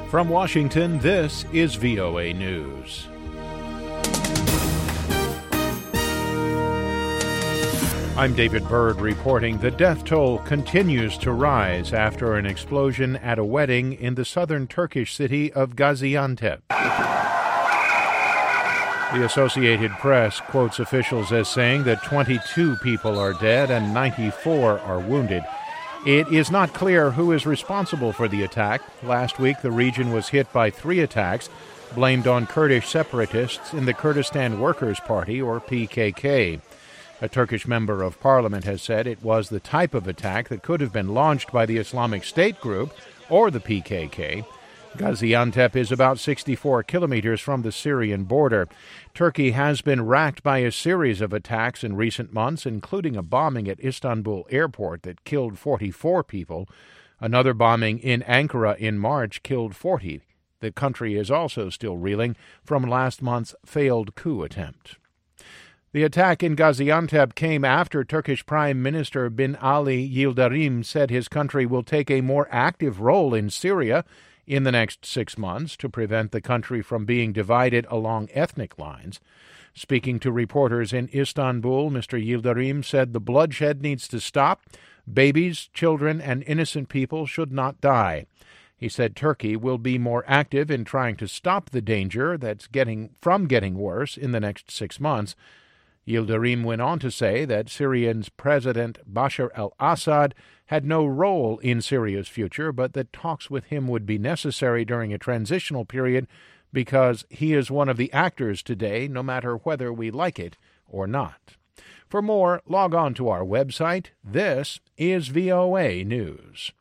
From Washington, this is VOA News. I'm David Byrd reporting the death toll continues to rise after an explosion at a wedding in the southern Turkish city of Gaziantep. The Associated Press quotes officials as saying that 22 people are dead and 94 are wounded. It is not clear who is responsible for the attack. Last week, the region was hit by 3 attacks blamed on Kurdish separatists in the Kurdistan Workers' Party, or PKK. A Turkish member of parliament has said it was the type of attack that could have been launched by the Islamic State group or the PKK. Gaziantep is about 64 kilometers from the Syrian border. Turkey has been racked by a series of attacks in recent months, including a bombing at Istanbul airport that killed 44 people. Another bombing in Ankara in March killed 40. The country is also still reeling from last month's failed coup attempt. The attack in Gaziantep came after Turkish Prime Minister Bin Ali Yildirim said his country will take a more active role in Syria in the next 6 months to prevent the country from being divided along ethnic lines. Speaking to reporters in Istanbul, Mr. Yildirim said the bloodshed needs to stop. Babies, children, and innocent people should not die. He said Turkey will be more active in trying to stop the danger that's getting worse in the next 6 months. Yildirim went on to say that Syria's President Bashar al-Assad had no role in Syria's future, but that talks with him would be necessary during a transitional period because he is one of the actors today, no matter whether we like it or not. For more, log on to our website. This is VOA News.